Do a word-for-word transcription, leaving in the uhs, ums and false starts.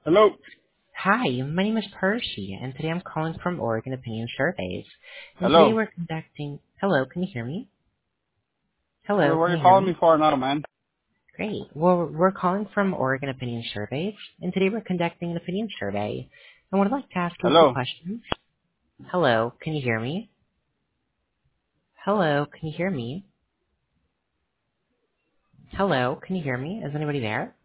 Hello. Hi, my name is Percy, and today I'm calling from Oregon Opinion Surveys. And today Hello. we're conducting... Hello, can you hear me? What Hello, what can are you you hear calling me me? for now, man? Great. Well, we're calling from Oregon Opinion Surveys, and today we're conducting an opinion survey. And would like to ask you a few Hello. questions. Hello, can you hear me? Hello, can you hear me? Hello, can you hear me? Is anybody there?